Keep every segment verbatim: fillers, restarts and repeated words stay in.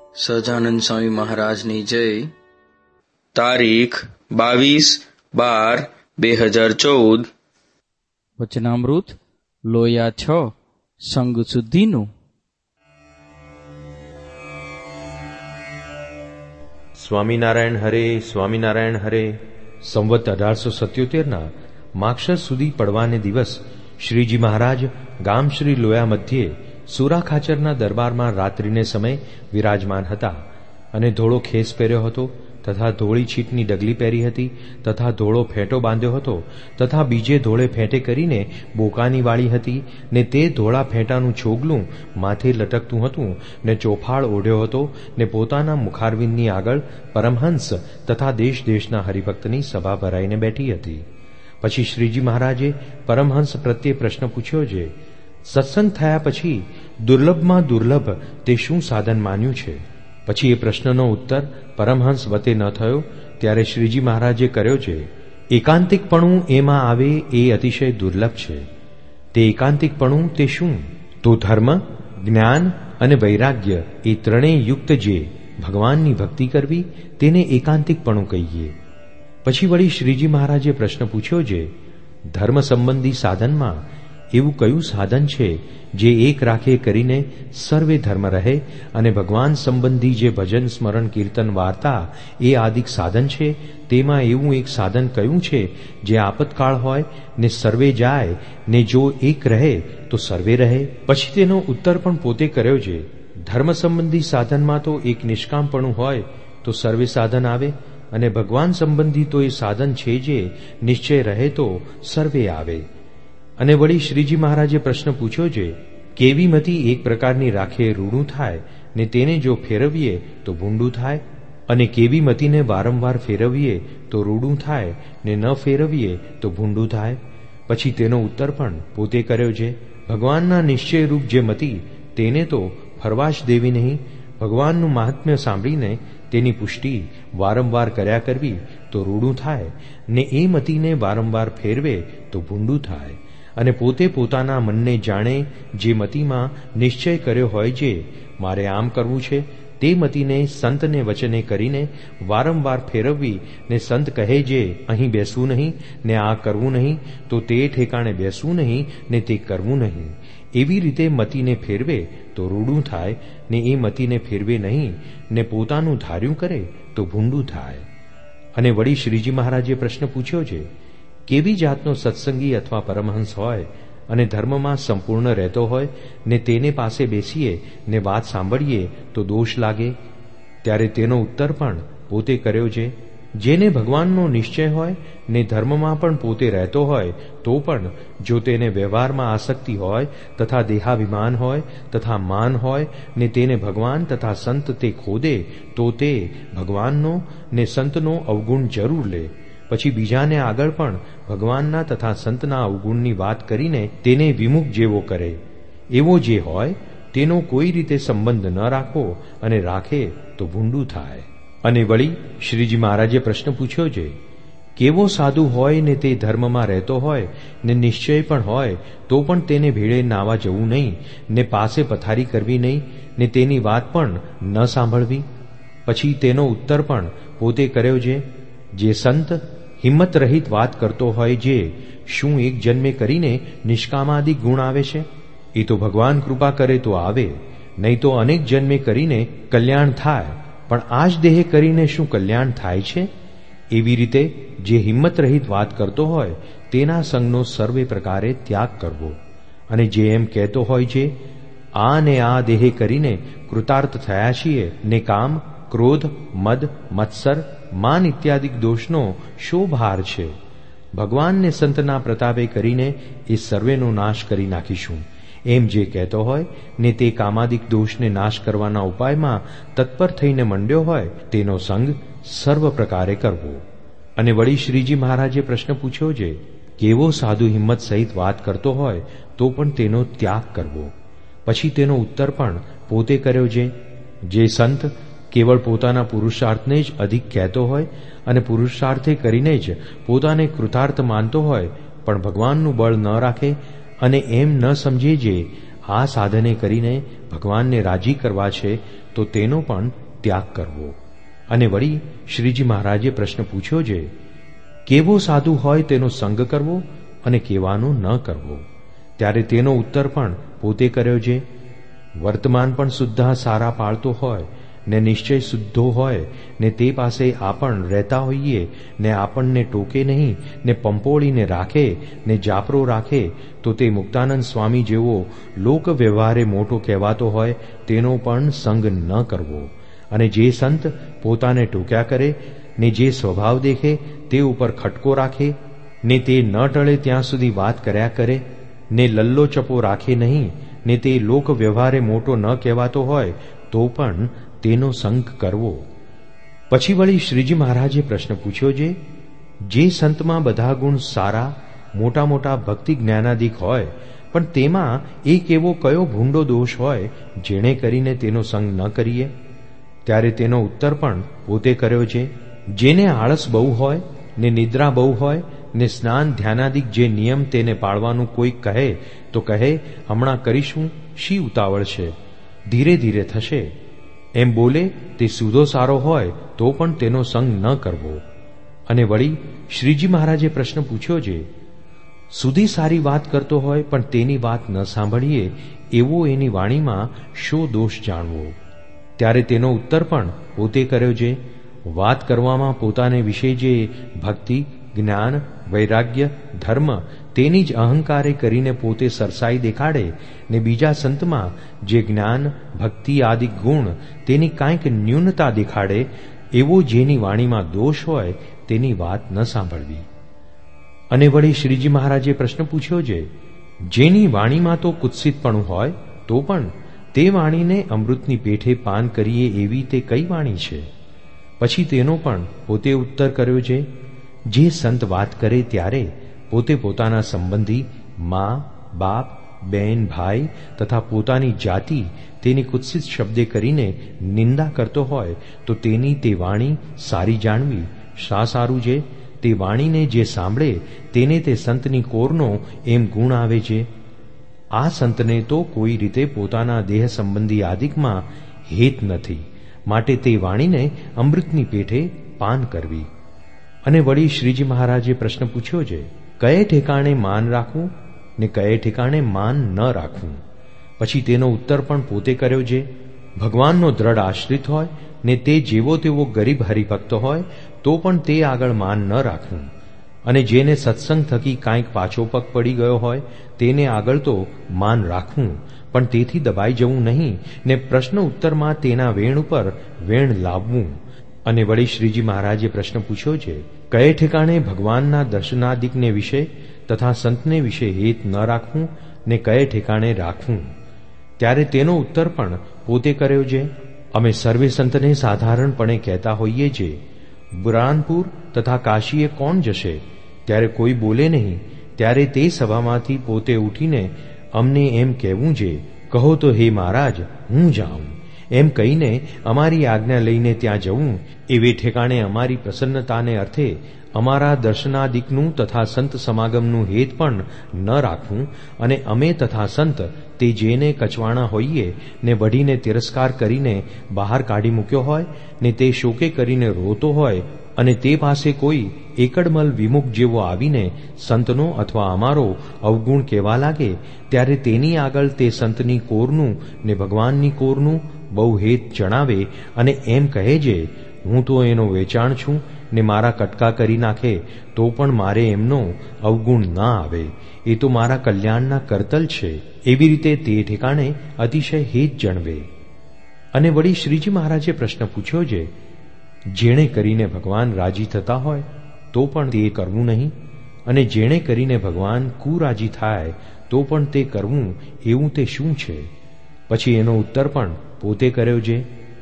સહજાનંદ સ્વામી મહારાજની જય. તારીખ બાવીસ બાર બે હજાર ચૌદ. વચનામૃત લોયા છ સંગ શુદ્ધિનું. સ્વામિનારાયણ હરે, સ્વામિનારાયણ હરે. સંવત અઢારસો સત્યોતેરના માક્ષર સુધી પડવાને દિવસ શ્રીજી મહારાજ ગામ શ્રી લોયા મધ્યે સુરા ખાચરના દરબારમાં રાત્રિને સમય વિરાજમાન હતા અને ધોળો ખેસ પહેર્યો હતો તથા ધોળી છીટની ડગલી પહેરી હતી તથા ધોળો ફેંટો બાંધ્યો હતો તથા બીજે ધોળે ફેંટે કરીને બોકાની વાળી હતી ને તે ધોળા ફેંટાનું છોગલું માથે લટકતું હતું ને ચોફાળ ઓઢ્યો હતો ને પોતાના મુખારવિંદની આગળ પરમહંસ તથા દેશ દેશના હરિભક્તની સભા ભરાઈને બેઠી હતી. પછી શ્રીજી મહારાજે પરમહંસ પ્રત્યે પ્રશ્ન પૂછ્યો છે, સત્સંગ થયા પછી દુર્લભમાં દુર્લભ તે શું સાધન માન્યું છે? પછી એ પ્રશ્નનો ઉત્તર પરમહંસ વતે ન થયો ત્યારે શ્રીજી મહારાજે કર્યો છે, એકાંતિકપણું એમાં આવે એ અતિશય દુર્લભ છે. તે એકાંતિકપણું તે શું? તો ધર્મ, જ્ઞાન અને વૈરાગ્ય એ ત્રણેય યુક્ત જે ભગવાનની ભક્તિ કરવી તેને એકાંતિકપણું કહીએ. પછી વળી શ્રીજી મહારાજે પ્રશ્ન પૂછ્યો છે, ધર્મ સંબંધી સાધનમાં એવું કયું સાધન છે જે એક રાખે કરીને સર્વે ધર્મ રહે અને ભગવાન સંબંધી જે ભજન સ્મરણ કીર્તન વાર્તા એ આદિક સાધન છે તેમાં એવું એક સાધન કયું છે જે આપતકાળ હોય ને સર્વે જાય ને જો એક રહે તો સર્વે રહે? પછી તેનો ઉત્તર પણ પોતે કર્યો છે, ધર્મ સંબંધી સાધનમાં તો એક નિષ્કામપણું હોય તો સર્વે સાધન આવે અને ભગવાન સંબંધી તો એ સાધન છે જે નિશ્ચય રહે તો સર્વે આવે. અને વળી શ્રીજી મહારાજે પ્રશ્ન પૂછ્યો છે, કેવી મતી એક પ્રકારની રાખે રૂડું થાય ને તેને જો ફેરવીએ તો ભૂંડું થાય અને કેવી મતીને વારંવાર ફેરવીએ તો રૂડું થાય ને ન ફેરવીએ તો ભૂંડું થાય? પછી તેનો ઉત્તર પણ પોતે કર્યો છે, ભગવાનના નિશ્ચયરૂપ જે મતી તેને તો ફરવા જ દેવી નહીં. ભગવાનનું મહાત્મ્ય સાંભળીને તેની પુષ્ટિ વારંવાર કર્યા કરવી તો રૂડું થાય ને એ મતીને વારંવાર ફેરવે તો ભૂંડું થાય. અને પોતે પોતાના મનને જાણે જે મતીમાં નિશ્ચય કર્યો હોય જે મારે આમ કરવું છે તે મતીને સંતને વચને કરીને વારંવાર ફેરવવી ને સંત કહે જે અહીં બેસવું નહીં ને આ કરવું નહીં તો તે ઠેકાણે બેસવું નહીં ને તે કરવું નહીં. એવી રીતે મતીને ફેરવે તો રૂડું થાય ને એ મતીને ફેરવે નહીં ને પોતાનું ધાર્યું કરે તો ભૂંડું થાય. અને વળી શ્રીજી મહારાજે પ્રશ્ન પૂછ્યો છે, કેવી જાતનો સત્સંગી અથવા પરમહંસ હોય અને ધર્મમાં સંપૂર્ણ રહેતો હોય ને તેને પાસે બેસીએ ને વાત સાંભળીએ તો દોષ લાગે? ત્યારે તેનો ઉત્તર પણ પોતે કર્યો છે, જેને ભગવાનનો નિશ્ચય હોય ને ધર્મમાં પણ પોતે રહેતો હોય તો પણ જો તેને વ્યવહારમાં આસક્તિ હોય તથા દેહાભિમાન હોય તથા માન હોય ને તેને ભગવાન તથા સંત તે ખોદે તો તે ભગવાનનો ને સંતનો અવગુણ જરૂર લે. પછી બીજાને આગળ પણ ભગવાનના તથા સંતના અવગુણની વાત કરીને તેને વિમુખ જેવો કરે. એવો જે હોય તેનો કોઈ રીતે સંબંધ ન રાખવો અને રાખે તો ભૂંડું થાય. અને વળી શ્રીજી મહારાજે પ્રશ્ન પૂછ્યો છે, કેવો સાધુ હોય ને તે ધર્મમાં રહેતો હોય ને નિશ્ચય પણ હોય તો પણ તેને ભેળે નાવા જવું નહીં ને પાસે પથારી કરવી નહીં ને તેની વાત પણ ન સાંભળવી? પછી તેનો ઉત્તર પણ પોતે કર્યો છે, જે સંત હિંમત રહિત વાત કરતો હોય જે શું એક જન્મે કરીને નિષ્કામાદિક ગુણ આવે છે? એ તો ભગવાન કૃપા કરે તો આવે, નહીં તો અનેક જન્મે કરીને કલ્યાણ થાય. પણ આ જ દેહ કરીને શું કલ્યાણ થાય છે? એવી રીતે જે હિંમત રહિત વાત કરતો હોય તેના સંગનો સર્વે પ્રકારે ત્યાગ કરવો. અને જે એમ કહેતો હોય છે, આ ને આ દેહ કરીને કૃતાર્થ થયા છીએ ને કામ, ક્રોધ, મદ, મત્સર, માન ઇત્યાદિક દોષનો શો ભાર છે? ભગવાનને સંતના પ્રતાપે કરીને એ સર્વેનો નાશ કરી નાખીશું એમ જે કહેતો હોય ને તે કામાદિક દોષને નાશ કરવાના ઉપાયમાં તત્પર થઈને મંડ્યો હોય તેનો સંગ સર્વ પ્રકારે કરવો. અને વળી શ્રીજી મહારાજે પ્રશ્ન પૂછ્યો છે, કેવો સાધુ હિંમત સહિત વાત કરતો હોય તો પણ તેનો ત્યાગ કરવો? પછી તેનો ઉત્તર પણ પોતે કર્યો છે, જે સંત કેવળ પોતાના પુરુષાર્થને જ અધિક કહેતો હોય અને પુરુષાર્થે કરીને જ પોતાને કૃતાર્થ માનતો હોય પણ ભગવાનનું બળ ન રાખે અને એમ ન સમજે જે આ સાધને કરીને ભગવાનને રાજી કરવા છે તો તેનો પણ ત્યાગ કરવો. અને વળી શ્રીજી મહારાજે પ્રશ્ન પૂછ્યો છે, કેવો સાધુ હોય તેનો સંગ કરવો અને કેવાનો ન કરવો? ત્યારે તેનો ઉત્તર પણ પોતે કર્યો છે. વર્તમાન પણ શુદ્ધ સારા પાળતો હોય ને નિશ્ચય શુદ્ધો હોય ને તે પાસે આપણ રહેતા હોઈએ ને આપણને ટોકે નહીં ને પંપોળીને રાખે ને જાપરો રાખે તો તે મુક્તાનંદ સ્વામી જેવો લોક વ્યવહારે મોટો કહેવાતો હોય તેનો પણ સંગ ન કરવો. અને જે સંત પોતાને ટોક્યા કરે ને જે સ્વભાવ દેખે તે ઉપર ખટકો રાખે ને તે ન ટળે ત્યાં સુધી વાત કર્યા કરે ને લલ્લો ચપો રાખે નહીં ને તે લોક વ્યવહારે મોટો ન કહેવાતો હોય તો પણ તેનો સંગ કરવો. પછી વળી શ્રીજી મહારાજે પ્રશ્ન પૂછ્યો છે, જે સંતમાં બધા ગુણ સારા મોટા મોટા ભક્તિ જ્ઞાનાદિક હોય પણ તેમાં એક એવો કયો ભૂંડો દોષ હોય જેણે કરીને તેનો સંગ ન કરીએ? ત્યારે તેનો ઉત્તર પણ પોતે કર્યો છે. જેને આળસ બહુ હોય ને નિદ્રા બહુ હોય ને સ્નાન ધ્યાનાદિક જે નિયમ તેને પાળવાનું કોઈ કહે તો કહે, હમણાં કરીશું, શી ઉતાવળ છે, ધીરે ધીરે થશે, એમ બોલે તે સુધો સારો હોય તો પણ તેનો સંગ ન કરવો. અને વળી શ્રીજી મહારાજે પ્રશ્ન પૂછ્યો છે, સુધી સારી વાત કરતો હોય પણ તેની વાત ન સાંભળીએ એવો એની વાણીમાં શો દોષ જાણવો? ત્યારે તેનો ઉત્તર પણ પોતે કર્યો છે. વાત કરવામાં પોતાને વિશે જે ભક્તિ જ્ઞાન વૈરાગ્ય ધર્મ તેની જ અહંકારે કરીને પોતે સરસાઈ દેખાડે ને બીજા સંતમાં જે જ્ઞાન ભક્તિ આદિ ગુણ તેની કાંઈક ન્યૂનતા દેખાડે એવો જેની વાણીમાં દોષ હોય તેની વાત ન સાંભળવી. અને વળી શ્રીજી મહારાજે પ્રશ્ન પૂછ્યો છે, જેની વાણીમાં તો કુત્સિતપણું હોય તો પણ તે વાણીને અમૃતની પેઠે પાન કરીએ એવી તે કઈ વાણી છે? પછી તેનો પણ પોતે ઉત્તર કર્યો છે. જે સંત વાત કરે ત્યારે પોતે પોતાના સંબંધી મા બાપ બેન ભાઈ તથા પોતાની જાતિ તેની કુત્સિત શબ્દે કરીને નિંદા કરતો હોય તો તેની તે વાણી સારી જાણવી. શા સારું છે? તે વાણીને જે સાંભળે તેને તે સંતની કોરનો એમ ગુણ આવે છે. આ સંતને તો કોઈ રીતે પોતાના દેહ સંબંધી આદિકમાં હેત નથી, માટે તે વાણીને અમૃતની પેઠે પાન કરવી. અને વળી શ્રીજી મહારાજે પ્રશ્ન પૂછ્યો છે, કયે ઠેકાણે માન રાખવું ને કયે ઠેકાણે માન ન રાખવું? પછી તેનો ઉત્તર પણ પોતે કર્યો છે. ભગવાનનો દ્રઢ આશ્રિત હોય ને તે જેવો તેવો ગરીબ હરિભક્ત હોય તો પણ તે આગળ માન ન રાખવું. અને જેને સત્સંગ થકી કાંઈક પાછો પગ પડી ગયો હોય તેને આગળ તો માન રાખવું, પણ તેથી દબાઈ જવું નહીં ને પ્રશ્ન ઉત્તરમાં તેના વેણ ઉપર વેણ લાવવું. અને વળી શ્રીજી મહારાજે પ્રશ્ન પૂછ્યો છે, કયે ઠેકાણે ભગવાનના દર્શનાદિકને વિશે તથા સંતને વિશે હેત ન રાખવું ને કયે ઠેકાણે રાખવું? ત્યારે તેનો ઉત્તર પણ પોતે કર્યો છે. અમે સર્વે સંતને સાધારણપણે કહેતા હોઈએ છીએ, બુરાનપુર તથા કાશીએ કોણ જશે? ત્યારે કોઈ બોલે નહીં. ત્યારે તે સભામાંથી પોતે ઉઠીને અમને એમ કહેવું છે, કહો તો હે મહારાજ હું જાઉં. એમ કહીને અમારી આજ્ઞા લઈને ત્યાં જવું એવે ઠેકાણે અમારી પ્રસન્નતાને અર્થે અમારા દર્શનાદિકનું તથા સંત સમાગમનું હેત પણ ન રાખવું. અને અમે તથા સંત તે જેને કચવાણા હોઈએ ને વઢીને તિરસ્કાર કરીને બહાર કાઢી મૂક્યો હોય ને તે શોકે કરીને રોતો હોય અને તે પાસે કોઈ એકડમલ વિમુખ જેવો આવીને સંતનો અથવા અમારો અવગુણ કહેવા લાગે ત્યારે તેની આગળ તે સંતની કોરનું ને ભગવાનની કોરનું બહુ હેત જણાવે અને એમ કહે છે, હું તો એનો વેચાણ છું ને મારા કટકા કરી નાખે તો પણ મારે એમનો અવગુણ ના આવે, એ તો મારા કલ્યાણના કરતલ છે. એવી રીતે તે ઠેકાણે અતિશય હેત જણવે. અને વળી શ્રીજી મહારાજે પ્રશ્ન પૂછ્યો છે, જેણે કરીને ભગવાન રાજી થતા હોય તો પણ તે કરવું નહીં, અને જેણે કરીને ભગવાન કુરાજી થાય તો પણ તે કરવું, એવું તે શું છે? પછી એનો ઉત્તર પણ પોતે કર્યો છે.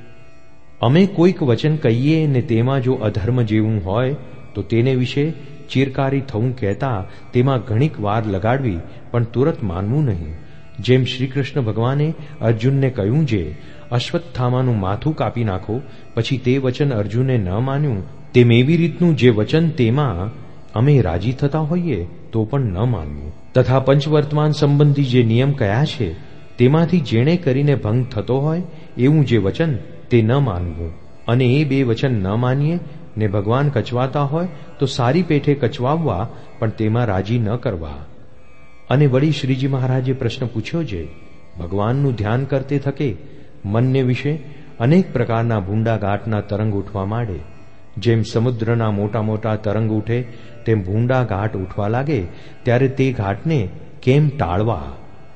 અમે કોઈક વચન કહીએ ને તેમાં જો અધર્મ જેવું હોય તો તેને વિશે ચીરકારી થવું કહેતા તેમાં ઘણીક વાર લગાડવી પણ તુરત માનવું નહીં. જેમ શ્રી કૃષ્ણ ભગવાને અર્જુનને કહ્યું છે, અશ્વત્થામાનું માથું કાપી નાખો, પછી તે વચન અર્જુને ન માન્યું, તેમ એવી રીતનું જે વચન તેમાં અમે રાજી થતા હોઈએ તો પણ ન માનવું. તથા પંચવર્તમાન સંબંધી જે નિયમ કયા છે તેમાંથી જેણે કરીને ભંગ થતો હોય એવું જે વચન તે ન માનવું, અને એ બે વચન ન માનીએ ને ભગવાન કચવાતા હોય તો સારી પેઠે કચવાવવા, પણ તેમાં રાજી ન કરવા. અને વળી શ્રીજી મહારાજે પ્રશ્ન પૂછ્યો છે, ભગવાનનું ધ્યાન કરતે થકે મનને વિશે અનેક પ્રકારના ભૂંડા ઘાટના તરંગ ઉઠવા માંડે. જેમ સમુદ્રના મોટા મોટા તરંગ ઉઠે તેમ ભૂંડા ઘાટ ઉઠવા લાગે, ત્યારે તે ઘાટને કેમ ટાળવા?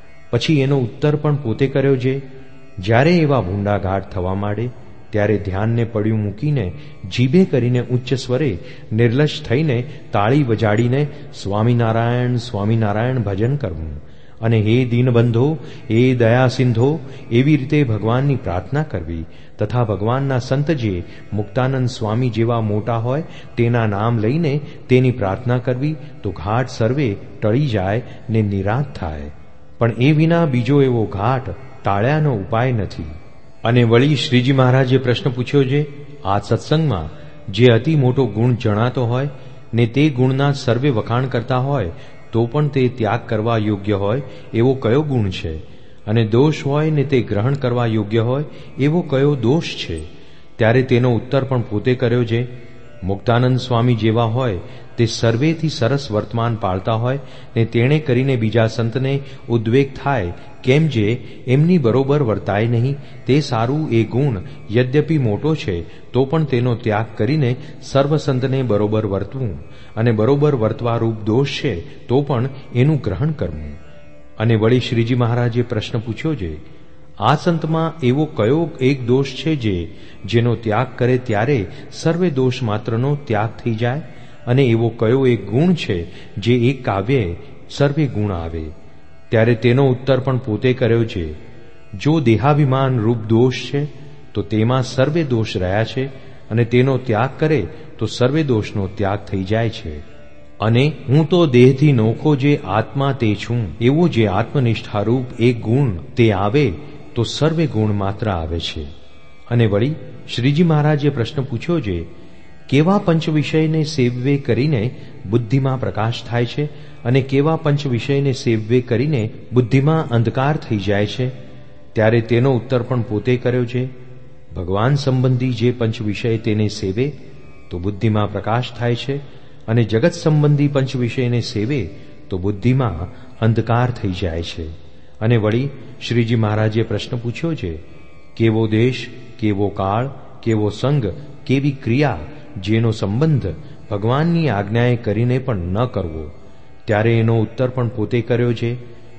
પછી એનો ઉત્તર પણ પોતે કર્યો છે, જ્યારે એવા ભૂંડા ઘાટ થવા માંડે ત્યારે ધ્યાનને પડ્યું મૂકીને જીભે કરીને ઉચ્ચ સ્વરે નિર્લજ થઈને તાળી વજાડીને સ્વામિનારાયણ સ્વામિનારાયણ ભજન કરવું, અને હે દીનબંધો, હે દયા સિંધો એવી રીતે ભગવાનની પ્રાર્થના કરવી, તથા ભગવાનના સંત જે મુક્તાનંદ સ્વામી જેવા મોટા હોય તેના નામ લઈને તેની પ્રાર્થના કરવી, તો ઘાટ સર્વે ટળી જાય ને નિરાંત થાય. પણ એ વિના બીજો એવો ઘાટ ટાળ્યાનો ઉપાય નથી. અને વળી શ્રીજી મહારાજે પ્રશ્ન પૂછ્યો છે, આ સત્સંગમાં જે અતિ મોટો ગુણ જણાતો હોય ને તે ગુણના સર્વે વખાણ કરતા હોય તો પણ તે ત્યાગ કરવા યોગ્ય હોય એવો કયો ગુણ છે? અને દોષ હોય ને તે ગ્રહણ કરવા યોગ્ય હોય એવો કયો દોષ છે? ત્યારે તેનો ઉત્તર પણ પોતે કર્યો છે, મુક્તાનંદ સ્વામી જેવા હોય તે સર્વેથી સરસ વર્તમાન પાળતા હોય ને તેણે કરીને બીજા સંતને ઉદ્વેગ થાય કેમ જે એમની બરોબર વર્તાય નહીં, તે સારું એ ગુણ યદ્યપિ મોટો છે તો પણ તેનો ત્યાગ કરીને સર્વ સંતને બરોબર વર્તવું, અને બરોબર વર્તવારૂપ દોષ છે તો પણ એનું ગ્રહણ કરવું. અને વળી શ્રીજી મહારાજે પ્રશ્ન પૂછ્યો છે, આ સંતમાં એવો કયો એક દોષ છે જે જેનો ત્યાગ કરે ત્યારે સર્વે દોષ માત્રનો ત્યાગ થઈ જાય, અને એવો કયો એક ગુણ છે જે એક કાવ્યે સર્વે ગુણ આવે? ત્યારે તેનો ઉત્તર પણ પોતે કર્યો છે, જો દેહાભિમાન રૂપ દોષ છે તો તેમાં સર્વે દોષ રહ્યા છે, અને તેનો ત્યાગ કરે તો સર્વે દોષનો ત્યાગ થઈ જાય છે. અને હું તો દેહથી નોખો જે આત્મા તે છું એવો જે આત્મનિષ્ઠારૂપ એક ગુણ તે આવે તો સર્વે ગુણ માત્ર આવે છે. અને વળી શ્રીજી મહારાજે પ્રશ્ન પૂછ્યો છે, કેવા પંચ વિષયને સેવવે કરીને બુદ્ધિમાં પ્રકાશ થાય છે, અને કેવા પંચ વિષયને સેવવે કરીને બુદ્ધિમાં અંધકાર થઈ જાય છે? ત્યારે તેનો ઉત્તર પણ પોતે કર્યો છે, ભગવાન સંબંધી જે પંચ વિષય તેને સેવે તો બુદ્ધિમાં પ્રકાશ થાય છે, અને જગત સંબંધી પંચ વિષયને સેવે તો બુદ્ધિમાં અંધકાર થઈ જાય છે. અને વળી શ્રીજી મહારાજે પ્રશ્ન પૂછ્યો છે, કેવો દેશ, કેવો કાળ, કેવો સંગ, કેવી ક્રિયા જેનો સંબંધ ભગવાનની આજ્ઞાએ કરીને પણ ન કરવો? ત્યારે એનો ઉત્તર પણ પોતે કર્યો છે,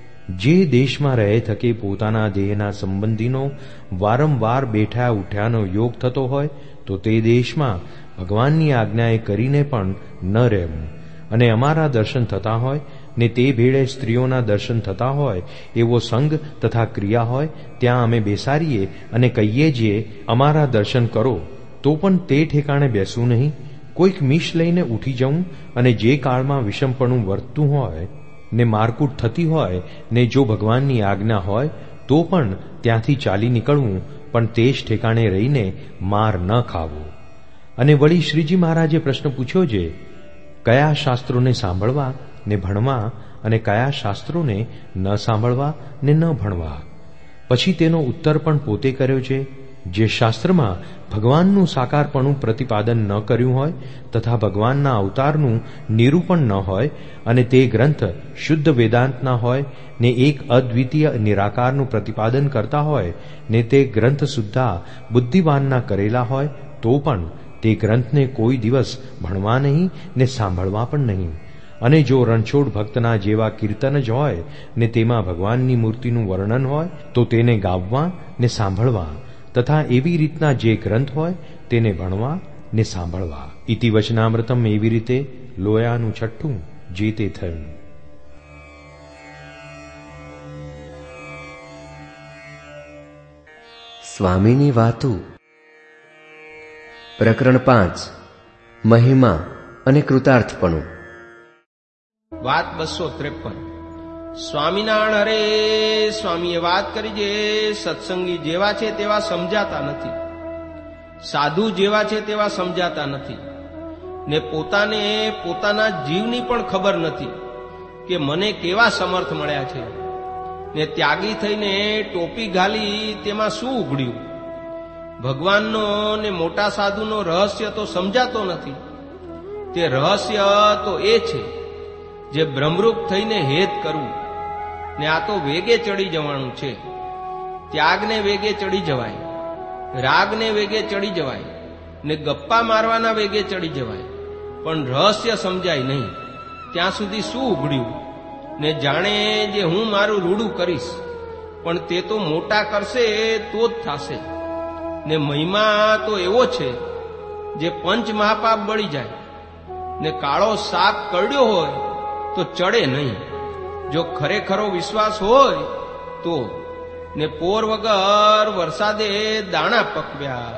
જે દેશમાં રહે થકે પોતાના દેહના સંબંધીનો વારંવાર બેઠા ઉઠ્યાનો યોગ થતો હોય તો તે દેશમાં ભગવાનની આજ્ઞાએ કરીને પણ ન રહેવું. અને અમારા દર્શન થતા હોય ને તે ભેળે સ્ત્રીઓના દર્શન થતા હોય એવો સંગ તથા ક્રિયા હોય ત્યાં અમે બેસાડીએ અને કહીએ છીએ અમારા દર્શન કરો, તો પણ તે ઠેકાણે બેસવું નહીં. કોઈક મીશ લઈને ઉઠી જવું, અને જે કાળમાં વિષમપણું વર્તતું હોય ને મારકૂટ થતી હોય ને જો ભગવાનની આજ્ઞા હોય તો પણ ત્યાંથી ચાલી નીકળવું, પણ તે જ ઠેકાણે રહીને માર ન ખાવો. અને વળી શ્રીજી મહારાજે પ્રશ્ન પૂછ્યો છે, કયા શાસ્ત્રોને સાંભળવા ને ભણવા, અને કયા શાસ્ત્રોને ન સાંભળવા ને ન ભણવા? પછી તેનો ઉત્તર પણ પોતે કર્યો છે, જે શાસ્ત્રમાં ભગવાનનું સાકારપણું પ્રતિપાદન ન કર્યું હોય તથા ભગવાનના અવતારનું નિરૂપણ ન હોય, અને તે ગ્રંથ શુદ્ધ વેદાંતના હોય ને એક અદ્વિતીય નિરાકારનું પ્રતિપાદન કરતા હોય ને તે ગ્રંથ સુદ્ધા બુદ્ધિવાનના કરેલા હોય તો પણ તે ગ્રંથને કોઈ દિવસ ભણવા નહીં ને સાંભળવા પણ નહીં. અને જો રણછોડ ભક્તના જેવા કીર્તન જ હોય ને તેમાં ભગવાનની મૂર્તિનું વર્ણન હોય તો તેને ગાવવા ને સાંભળવા, તથા એવી રીતના જે ગ્રંથ હોય તેને ભણવા ને સાંભળવા. ઇતિ વચનામૃતમ એવી રીતે લોયાનું છઠ્ઠું જે તે થયું. સ્વામીની વાતો. પ્રકરણ પાંચ. મહિમા અને કૃતાર્થપણું. વાત બસો ત્રેપન. સ્વામિનારાયણ હરે. સ્વામીએ વાત કરી છે, સત્સંગી જેવા છે તેવા સમજાતા નથી, સાધુ જેવા છે તેવા સમજાતા નથી, ને પોતાને પોતાના જીવની પણ ખબર નથી કે મને કેવા સમર્થ મળ્યા છે. ને ત્યાગી થઈને ટોપી ઘાલી તેમાં શું ઉઘડ્યું? ભગવાનનો ને મોટા સાધુનો રહસ્ય તો સમજાતો નથી. તે રહસ્ય તો એ છે જે બ્રહ્મરૂપ થઈને હેત કરવું. ને આ તો વેગે ચડી જવાનું છે. ત્યાગને વેગે ચડી જવાય, રાગને વેગે ચડી જવાય, ને ગપ્પા મારવાના વેગે ચડી જવાય, પણ રહસ્ય સમજાય નહીં ત્યાં સુધી શું ઉઘડ્યું? ને જાણે જે હું મારું રૂડું કરીશ, પણ તે તો મોટા કરશે તો જ થશે. ને મહિમા તો એવો છે જે પંચ મહાપાપ બળી જાય. ને કાળો સાપ કરડ્યો હોય તો ચડે નહીં, જો ખરેખરો વિશ્વાસ હોય તો. ને પોર વગર વરસાદે દાણા પકવ્યા.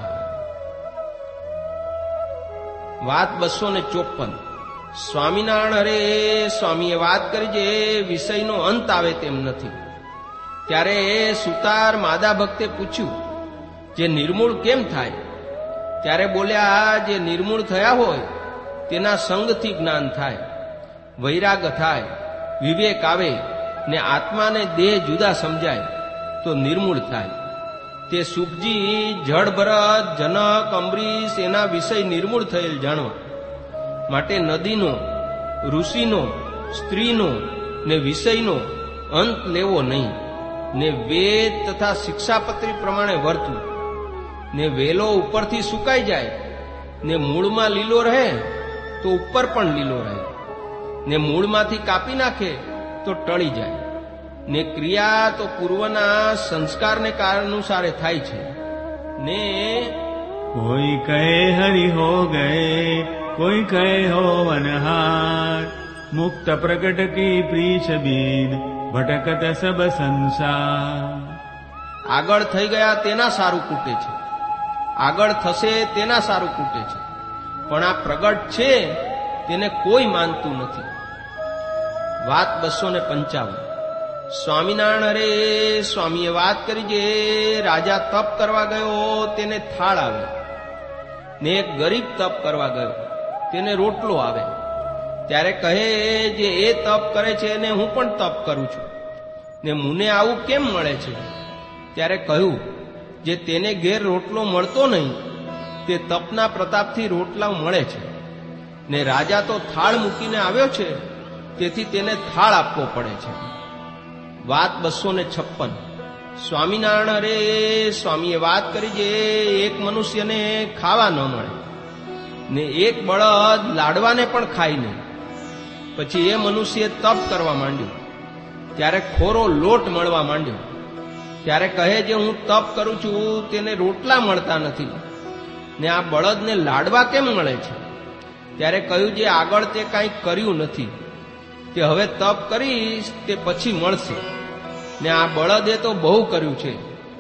વાત બસો ને ચોપન. સ્વામિનારાયણ હરે સ્વામીએ વાત કરી જે વિષયનો અંત આવે તેમ નથી. ત્યારે સુતાર માદા ભક્તે પૂછ્યું, જે નિર્મૂળ કેમ થાય? ત્યારે બોલ્યા, જે નિર્મૂળ થયા હોય તેના સંગથી જ્ઞાન થાય, વૈરાગ થાય, વિવેક આવે, ને આત્માને દેહ જુદા સમજાય તો નિર્મૂળ થાય. તે સુખજી, જળ ભરત, જનક, અંબરીશ એના વિષય નિર્મૂળ થયેલ જાણવા માટે નદીનો, ઋષિનો, સ્ત્રીનો ને વિષયનો અંત લેવો નહીં. ને વેદ તથા શિક્ષાપત્રી પ્રમાણે વર્તવું. ને વેલો ઉપરથી સુકાઈ જાય ને મૂળમાં લીલો રહે તો ઉપર પણ લીલો રહે. ને મૂળમાંથી કાપી નાખે તો ટળી જાય. ને ક્રિયા તો પૂર્વના સંસ્કારને કારણોસારે થાય છે. ને કોઈ કહે હરિ હો ગયે, કોઈ કહે હો વનહાર, મુક્ત પ્રગટ કી પ્રીછ બીન ભટકત સબ સંસાર. આગળ થઈ ગયા તેના સારું કૂટે છે, આગળ થશે તેના સારું કૂટે છે, પણ આ પ્રગટ છે તેને કોઈ માનતું નથી. વાત બસો ને પંચાવન. સ્વામિનારાયણ હરે સ્વામીએ વાત કરી જે રાજા તપ કરવા ગયો તેને થાળ આવે, ને એક ગરીબ તપ કરવા ગયો તેને રોટલો આવે. ત્યારે કહે, જે એ તપ કરે છે ને હું પણ તપ કરું છું, ને મને આવું કેમ મળે છે? ત્યારે કહ્યું, જે તેને ઘેર રોટલો મળતો નહીં તે તપના પ્રતાપથી રોટલા મળે છે. ને રાજા તો થાળ મૂકીને આવ્યો છે તેથી તેને થાળ આપવો પડે છે. વાત બસો ને છપ્પન. સ્વામિનારાયણ હરે સ્વામીએ વાત કરી જે એક મનુષ્યને ખાવા ન મળે ને એક બળદ લાડવાને પણ ખાય નહીં. પછી એ મનુષ્ય તપ કરવા માંડ્યું. ત્યારે ખોરો લોટ મળવા માંડ્યો. ત્યારે કહે, જે હું તપ કરું છું તેને રોટલા મળતા નથી ને આ બળદને લાડવા કેમ મળે છે? ત્યારે કહ્યું, જે આગળ તે કાંઈ કર્યું નથી, તે હવે તપ કરીશ તે પછી મળશે. ને આ બળદે તો બહુ કર્યું છે,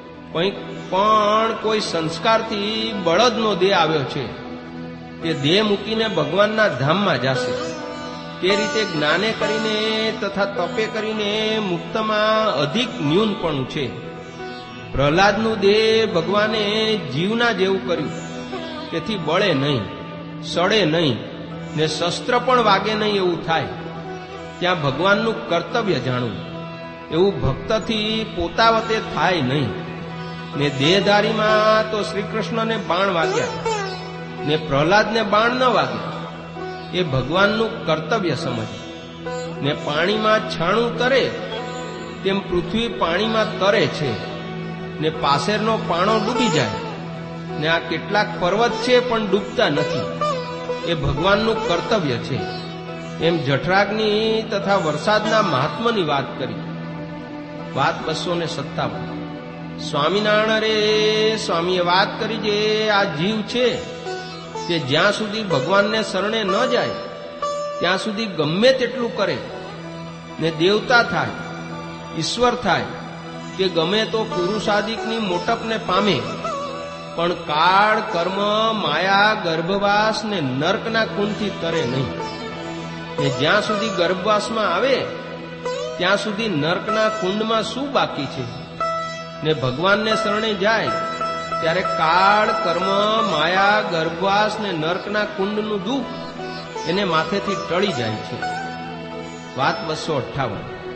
પણ કોઈ સંસ્કારથી બળદનો દેહ આવ્યો છે, તે દેહ મૂકીને ભગવાનના ધામમાં જશે. તે રીતે જ્ઞાને કરીને તથા તપે કરીને મુક્તમાં અધિક ન્યૂનપણું છે. પ્રહલાદનું દેહ ભગવાને જીવના જેવું કર્યું, તેથી બળે નહીં, સડે નહીં ને શસ્ત્ર પણ વાગે નહીં એવું થાય. ત્યાં ભગવાનનું કર્તવ્ય જાણવું એવું ભક્તથી પોતાવતે થાય નહીં. ને દેહધારીમાં તો શ્રીકૃષ્ણને બાણ વાગ્યા ને પ્રહલાદને બાણ ન વાગ્યા. એ ભગવાનનું કર્તવ્ય સમજ. ને પાણીમાં છાણું તરે તેમ પૃથ્વી પાણીમાં તરે છે, ને પાસેરનો પાણો ડૂબી જાય. ને આ કેટલાક પર્વત છે પણ ડૂબતા નથી. એ ભગવાનનું કર્તવ્ય છે. એમ જઠરાગ્નિ તથા વરસાદના મહાત્માની વાત કરી. વાત બસો ને સત્તાવન. સ્વામિનારાયણ રે સ્વામીએ વાત કરી જે આ જીવ છે તે જ્યાં સુધી ભગવાનને શરણે ન જાય ત્યાં સુધી ગમે તેટલું કરે ને દેવતા થાય, ઈશ્વર થાય કે ગમે તો પુરુષાદિકની મોટપને પામે, પણ કાળ, કર્મ, માયા, ગર્ભવાસ ને નર્કના કુંડથી તરે નહીં. ને જ્યાં સુધી ગર્ભવાસમાં આવે ત્યાં સુધી નર્કના કુંડમાં શું બાકી છે? ને ભગવાનને શરણે જાય ત્યારે કાળ, કર્મ, માયા, ગર્ભવાસ ને નર્કના કુંડનું દુઃખ એને માથેથી ટળી જાય છે. વાત બસો અઠ્ઠાવન.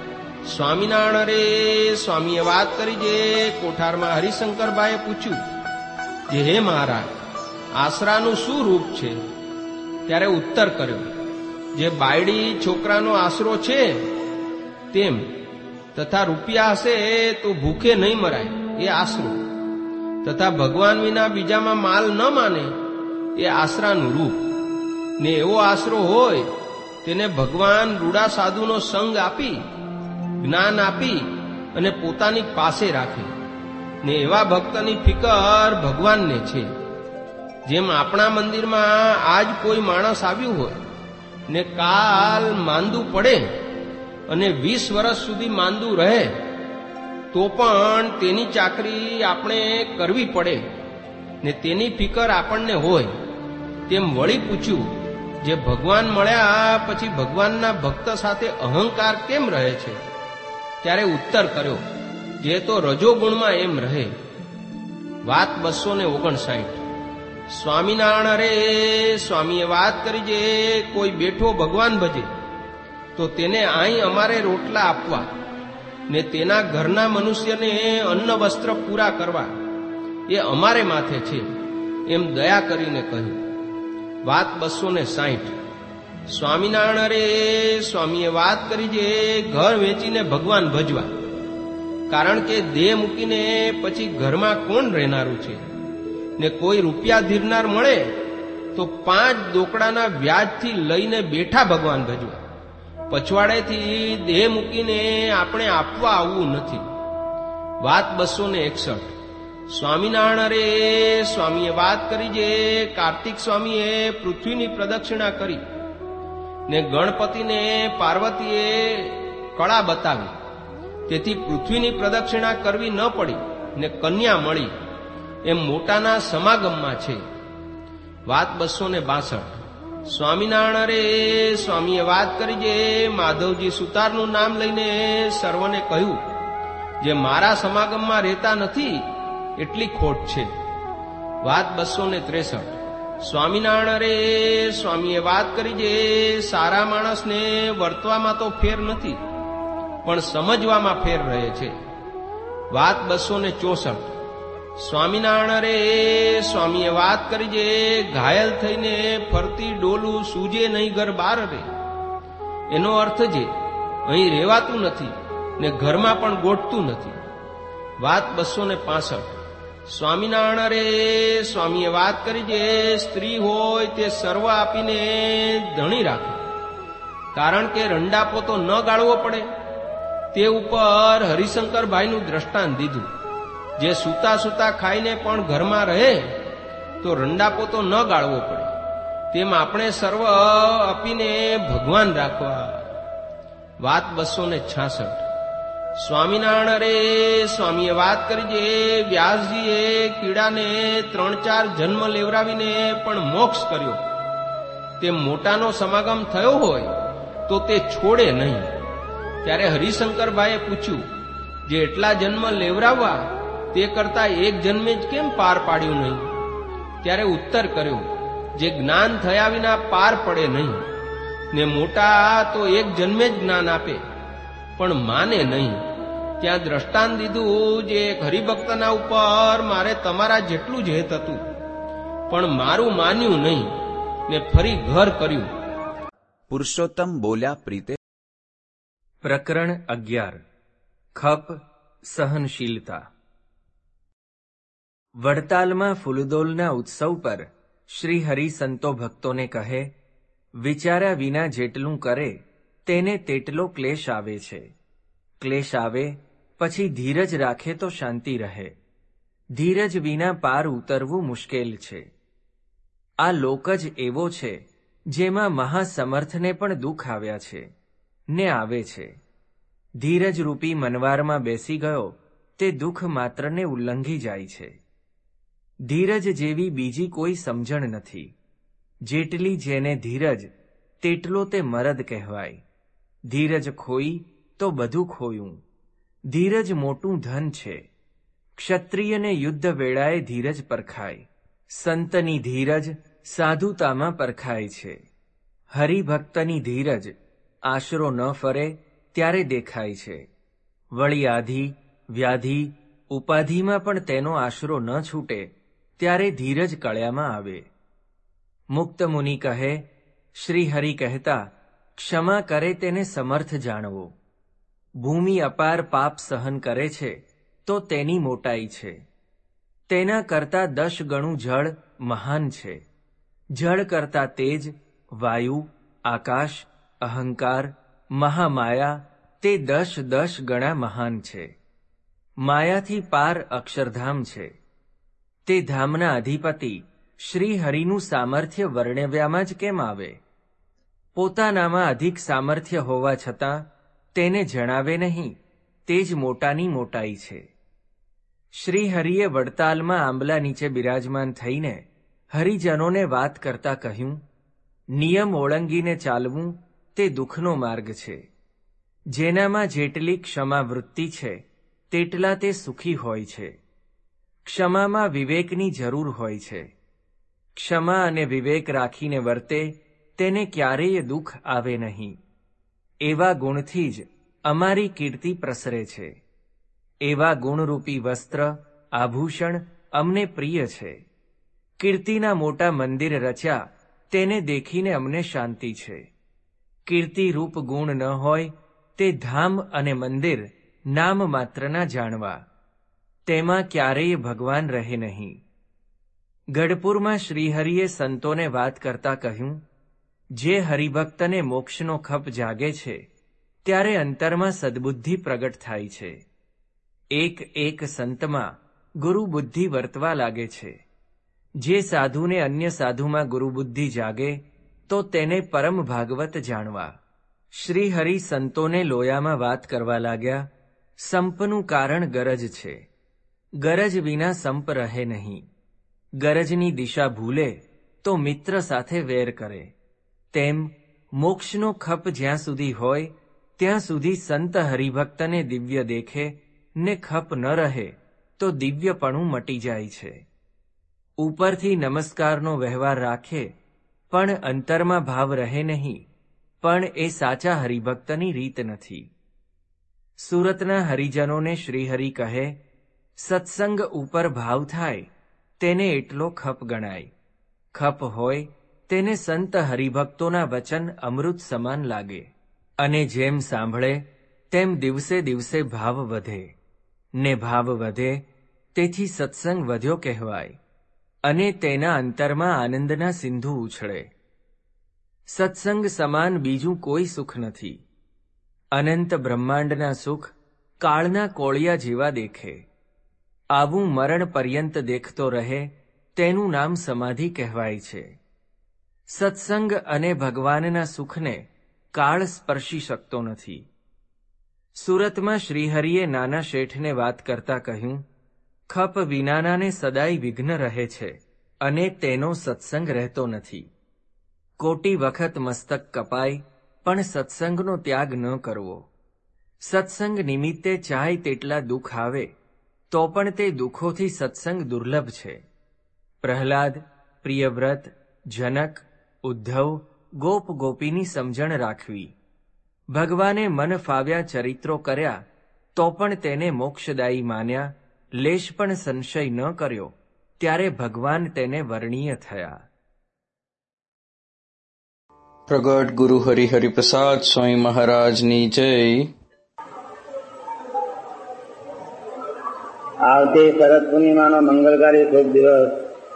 સ્વામિનારાયણ રે સ્વામીએ વાત કરી જે કોઠારમાં હરિશંકરભાઈએ પૂછ્યું જે હે મહારાજ, આશરાનું શું રૂપ છે? ત્યારે ઉત્તર કર્યો, જે બાયડી છોકરાનો આશરો છે તેમ, તથા રૂપિયા હશે તો ભૂખે નહીં મરાય એ આશરો, તથા ભગવાન વિના બીજામાં માલ ન માને એ આશરાનું રૂપ, ને એવો આશરો હોય તેને ભગવાન રૂડા સાધુનો સંગ આપી, જ્ઞાન આપી અને પોતાની પાસે રાખે, ને એવા ભક્તની ફિકર ભગવાનને છે. જેમ આપણા મંદિરમાં આજ કોઈ માણસ આવ્યું હોય ને કાલ માંદું પડે અને વીસ વર્ષ સુધી માંદું રહે તો પણ તેની ચાકરી આપણે કરવી પડે ને તેની ફિકર આપણને હોય, તેમ વળી પૂછ્યું જે ભગવાન મળ્યા પછી ભગવાનના ભક્ત સાથે અહંકાર કેમ રહે છે? ત્યારે ઉત્તર કર્યો, જે તો રજોગુણમાં એમ રહે. વાત બસો ને ઓગણસાઠ. સ્વામિનારાયણ રે સ્વામીએ વાત કરી જે કોઈ બેઠો ભગવાન ભજે તો તેને અહીં અમારે રોટલા આપવા ને તેના ઘરના મનુષ્યને અન્ન વસ્ત્ર પૂરા કરવા એ અમારે માથે છે, એમ દયા કરીને કહ્યું. વાત બસો ને સાઠ. સ્વામિનારાયણ રે સ્વામીએ વાત કરી જે ઘર વેચીને ભગવાન ભજવા, કારણ કે દેહ મૂકીને પછી ઘરમાં કોણ રહેનારું છે? ને કોઈ રૂપિયા ધીરનાર મળે તો પાંચ દોકડાના વ્યાજથી લઈને બેઠા ભગવાન ભજવા, પછવાડેથી દેહ મૂકીને આપણે આપવા આવવું નથી. વાત બસો ને એકસઠ. સ્વામિનારાયણ રે સ્વામીએ વાત કરી જે કાર્તિક સ્વામીએ પૃથ્વીની પ્રદક્ષિણા કરી ને ગણપતિને પાર્વતીએ કળા બતાવી, તેથી પૃથ્વીની પ્રદક્ષિણા કરવી ન પડી ને કન્યા મળી, એમ મોટાના સમાગમમાં છે. વાત બસો ને બાસઠ. સ્વામિનારાયણ રે સ્વામીએ વાત કરી જે માધવજી સુતારનું નામ લઈને સર્વને કહ્યું જે મારા સમાગમમાં રહેતા નથી એટલી ખોટ છે. વાત બસો ને ત્રેસઠ. સ્વામિનારાયણ રે સ્વામીએ વાત કરી જે સારા માણસને વર્તવામાં તો ફેર નથી પણ સમજવામાં ફેર રહે છે. વાત બસો ને ચોસઠ. સ્વામિનારાયણ રે સ્વામીએ વાત કરી જે ઘાયલ થઈને ફરતી ડોલું સૂજે નહીં ઘર બહાર રે, એનો અર્થ જે અહીં રહેવાતું નથી ને ઘરમાં પણ ગોઠતું નથી. વાત બસો ને પાસઠ. સ્વામિનારાયણ રે સ્વામીએ વાત કરી જે સ્ત્રી હોય તે સર્વ આપીને ધણી રાખે, કારણ કે રંડાપો તો ન ગાળવો પડે. તે ઉપર હરિશંકરભાઈનું દ્રષ્ટાંત દીધું, જે સૂતા સૂતા ખાઈને પણ ઘરમાં રહે તો રંડાપો તો ન ગાળવો પડે, તેમ આપણે સર્વ આપીને ભગવાન રાખવા. વાત બસો ને છાસઠ. સ્વામિનારાયણ રે સ્વામીએ વાત કરી જે વ્યાસજીએ કીડાને ત્રણ ચાર જન્મ લેવરાવીને પણ મોક્ષ કર્યો, તે મોટાનો સમાગમ થયો હોય તો તે છોડે નહીં. ત્યારે હરિશંકરભાઈએ પૂછ્યું જે એટલા જન્મ લેવરાવવા તે કરતા એક જન્મે જ કેમ પાર પાડ્યું નહીં? ત્યારે ઉત્તર કર્યો જે જ્ઞાન થયા વિના પાર પડે નહીં, ને મોટા તો એક જન્મે જ જ્ઞાન આપે પણ માને નહીં. ત્યાં દ્રષ્ટાંત દીધું જે એક હરિભક્તના ઉપર મારે તમારા જેટલું જ હેત હતું પણ મારું માન્યું નહીં ને ફરી ઘર કર્યું. પુરુષોત્તમ બોલ્યા પ્રીતે. પ્રકરણ અગિયાર. ખપ સહનશીલતા. વડતાલમાં ફૂલદોલના ઉત્સવ પર શ્રી હરિ સંતો ભક્તોને કહે, વિચાર્યા વિના જેટલું કરે તેને તેટલો ક્લેશ આવે છે. ક્લેશ આવે પછી ધીરજ રાખે તો શાંતિ રહે. ધીરજ વિના પાર ઉતરવું મુશ્કેલ છે. આ લોક જ એવો છે જેમાં મહાસમર્થને પણ દુઃખ આવ્યા છે ને આવે છે. ધીરજ રૂપી મનવારમાં બેસી ગયો તે દુઃખ માત્રને ઉલ્લંઘી જાય છે. ધીરજ જેવી બીજી કોઈ સમજણ નથી. જેટલી જેને ધીરજ તેટલો તે મરદ કહેવાય. ધીરજ ખોઈ તો બધું ખોયું. ધીરજ મોટું ધન છે. ક્ષત્રિયને યુદ્ધ વેળાએ ધીરજ પરખાય. સંતની ધીરજ સાધુતામાં પરખાય છે. હરિભક્તની ધીરજ આશરો ન ફરે ત્યારે દેખાય છે. વળી આધિ, વ્યાધિ, ઉપાધિમાં પણ તેનો આશરો ન છૂટે ત્યારે ધીરજ કળ્યામાં આવે. મુક્ત મુનિ કહે, શ્રી હરિ કહેતા, ક્ષમા કરે તેને સમર્થ જાણવો. ભૂમિ અપાર પાપ સહન કરે છે તો તેની મોટાઈ છે. તેના કરતા દશ ગણું જળ મહાન છે. જળ કરતા તેજ, વાયુ, આકાશ, અહંકાર, મહામાયા તે દશ દશ ગણા મહાન છે. માયાથી પાર અક્ષરધામ છે. તે ધામના અધિપતિ શ્રી હરિનું સામર્થ્ય વર્ણવ્યામાં જ કેમ આવે? પોતાનામાં અધિક સામર્થ્ય હોવા છતાં તેને જણાવે નહીં, તે જ મોટાની મોટાઈ છે. શ્રી હરિએ વડતાલમાં આંબલા નીચે બિરાજમાન થઈને હરિજનોને વાત કરતા કહ્યું, નિયમ ઓળંગીને ચાલવું તે દુઃખનો માર્ગ છે. જેનામાં જેટલી ક્ષમા વૃત્તિ છે તેટલા તે સુખી હોય છે. ક્ષમામાં વિવેકની જરૂર હોય છે. ક્ષમા અને વિવેક રાખીને વર્તે તેને ક્યારેય દુઃખ આવે નહીં. એવા ગુણથી જ અમારી કીર્તિ પ્રસરે છે. એવા ગુણરૂપી વસ્ત્ર, આભૂષણ અમને પ્રિય છે. કીર્તિના મોટા મંદિર રચ્યા તેને દેખીને અમને શાંતિ છે. કીર્તિરૂપ ગુણ ન હોય તે ધામ અને મંદિર નામ માત્રના જાણવા. તેમાં ક્યારેય ભગવાન રહે નહીં. ગઢપુરમાં શ્રીહરિએ સંતોને વાત કરતા કહ્યું, જે હરિભક્તને મોક્ષનો ખપ જાગે છે ત્યારે અંતરમાં સદબુદ્ધિ પ્રગટ થાય છે. એક એક સંતમાં ગુરુબુદ્ધિ વર્તવા લાગે છે. જે સાધુને અન્ય સાધુમાં ગુરુબુદ્ધિ જાગે તો તેને પરમ ભાગવત જાણવા. શ્રીહરિ સંતોને લોયામાં વાત કરવા લાગ્યા, સંપનું કારણ ગરજ છે. ગરજ વિના સંપ રહે નહીં. ગરજની દિશા ભૂલે તો મિત્ર સાથે વેર કરે. તેમ મોક્ષનો ખપ જ્યાં સુધી હોય ત્યાં સુધી સંત હરિભક્તને દિવ્ય દેખે ને ખપ ન રહે તો દિવ્યપણું મટી જાય છે. ઉપરથી નમસ્કારનો વ્યવહાર રાખે પણ અંતરમાં ભાવ રહે નહીં, પણ એ સાચા હરિભક્તની રીત નથી. સુરતના હરિજનોને શ્રીહરિ કહે, સત્સંગ ઉપર ભાવ થાય તેને એટલો ખપ ગણાય. ખપ હોય તેને સંત હરિભક્તોના વચન અમૃત સમાન લાગે, અને જેમ સાંભળે તેમ દિવસે દિવસે ભાવ વધે, ને ભાવ વધે તેથી સત્સંગ વધ્યો કહેવાય, અને તેના અંતરમાં આનંદના સિંધુ ઉછળે. સત્સંગ સમાન બીજું કોઈ સુખ નથી. અનંત બ્રહ્માંડના સુખ કાળના કોળિયા જેવા દેખે. આવું મરણ પર્યંત દેખતો રહે તેનું નામ સમાધિ કહેવાય છે. સત્સંગ અને ભગવાનના સુખને કાળ સ્પર્શી શકતો નથી. સુરતમાં શ્રીહરિએ નાના શેઠને વાત કરતા કહ્યું, ખપ વિનાનાને સદાય વિઘ્ન રહે છે અને તેનો સત્સંગ રહેતો નથી. કોટી વખત મસ્તક કપાય પણ સત્સંગનો ત્યાગ ન કરવો. સત્સંગ નિમિત્તે ચાહે તેટલા દુઃખ આવે તો પણ તે દુઃખોથી સત્સંગ દુર્લભ છે. પ્રહલાદ, પ્રિયવ્રત, જનક, ઉદ્ધવ, ગોપ ગોપીની સમજણ રાખવી. ભગવાને મન ફાવ્યા ચરિત્રો કર્યા તો પણ તેને મોક્ષદાયી માન્યા, લેશ પણ સંશય ન કર્યો, ત્યારે ભગવાન તેને વર્ણીય થયા. પ્રગટ ગુરુ હરિ હરિપ્રસાદ સ્વામી મહારાજની જય. આવતી શરદ પૂર્ણિમાનો મંગળકારી શુભ દિવસ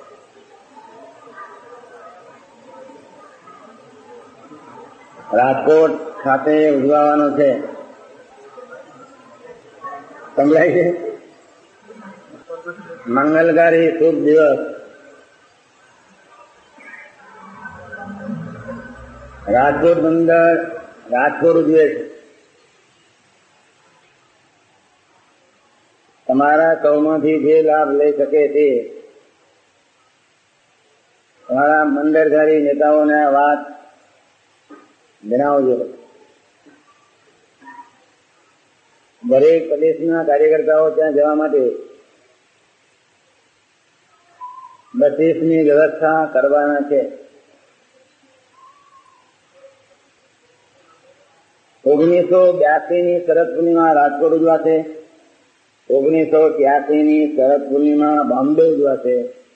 રાજકોટ ખાતે ઉજવવાનો છે. સમજાય છે? મંગલકારી શુભ દિવસ રાજકોટ બંદર રાજકોટ ઉજવે છે. તમારા સૌમાંથી જે લાભ લઈ શકે તે તમારા મંદિરધારી નેતાઓને આ વાત જણાવજો. દરેક પ્રદેશના કાર્યકર્તાઓ ત્યાં જવા માટે બસીસની વ્યવસ્થા કરવાના છે. ઓગણીસો બ્યાસી ની શરદ પૂર્ણિમા રાજકોટ ઉજવાશે. ઓગણીસો ત્યાસી ની શરદ પૂર્ણિમા બોમ્બે ઉજવાશે.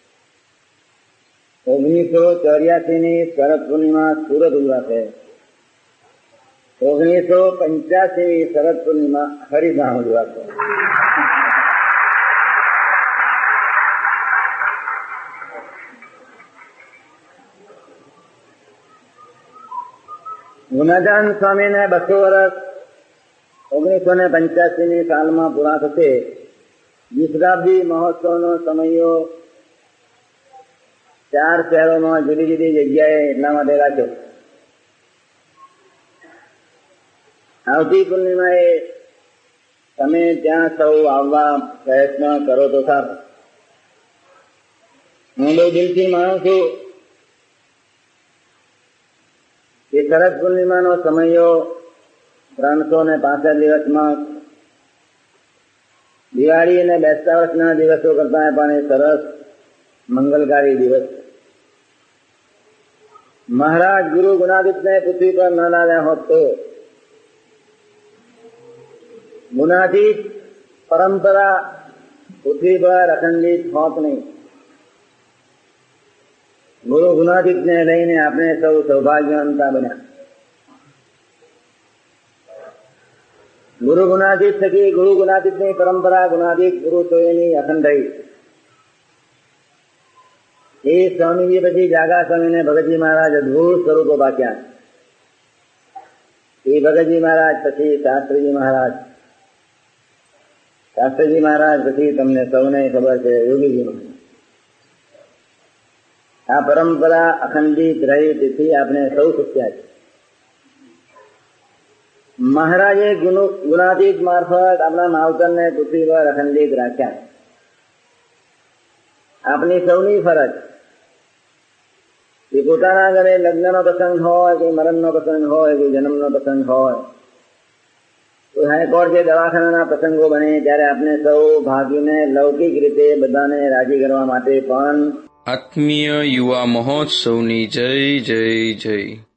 ઓગણીસો ચોર્યાસી ની શરદ પૂર્ણિમા સુરત ઉજવાશે. ઓગણીસો પંચ્યાસી ની શરદ પૂર્ણિમા હરિધામ ઉજવાશે. ગુનાજાન સ્વામીને બસો વર્ષ ઓગણીસો ને પંચ્યાસી ની સાલમાં પૂરા થશે. દ્વિશતાબ્દી મહોત્સવનો સમયો ચાર શહેરોમાં જુદી જુદી જગ્યાએ એટલા માટે રાખ્યો. આવતી પૂર્ણિમાએ તમે ત્યાં સૌ આવવા પ્રયત્ન કરો તો સારું. હું બહુ દિલથી માનું છું કે શરદ પૂર્ણિમાનો સમયો ત્રણસો ને પાસઠ દિવસમાં દિવાળી અને બેસતા વર્ષના દિવસો કરતા પણ એ સરસ મંગલકારી દિવસ. મહારાજ ગુરુ ગુણાતીતને પૃથ્વી પર ન લાવ્યા હોત તો ગુણાતીત પરંપરા પૃથ્વી પર અખંડિત હોત નહીં. ગુરુ ગુણાતીતને લઈને આપણે સૌ સૌભાગ્યવંતા બન્યા. ગુરુ ગુણાતીત થકી ગુરુ ગુણાતીતની પરંપરા ગુણાતીત પુરુષોની અખંડ રહી. એ સ્વામીજી પછી જાગા સ્વામીને ભગતજી મહારાજ અદભુત સ્વરૂપો પાક્યા. એ ભગતજી મહારાજ પછી શાસ્ત્રીજી મહારાજ, શાસ્ત્રીજી મહારાજ પછી તમને સૌને ખબર છે યોગીજી મહારાજ. આ પરંપરા અખંડિત રહી તેથી આપણે સૌ શક્યા છે. મહારાજે ગુણાતીત મારફત આપણા માવતરને પૃથ્વી પર અખંડિત રાખ્યા. આપની સૌની ફરજ એ પોતાના ઘરે લગ્નનો પ્રસંગ હોય કે મરણનો પ્રસંગ હોય કે જન્મનો પ્રસંગ હોય, કોઈ હાઈકોર્ટ કે દવાખાનાના પ્રસંગો બને ત્યારે આપણે સૌ ભાગીને લૌકિક રીતે બધાને રાજી કરવા માટે પણ આત્મીય યુવા મહોત્સવની જય જય જય.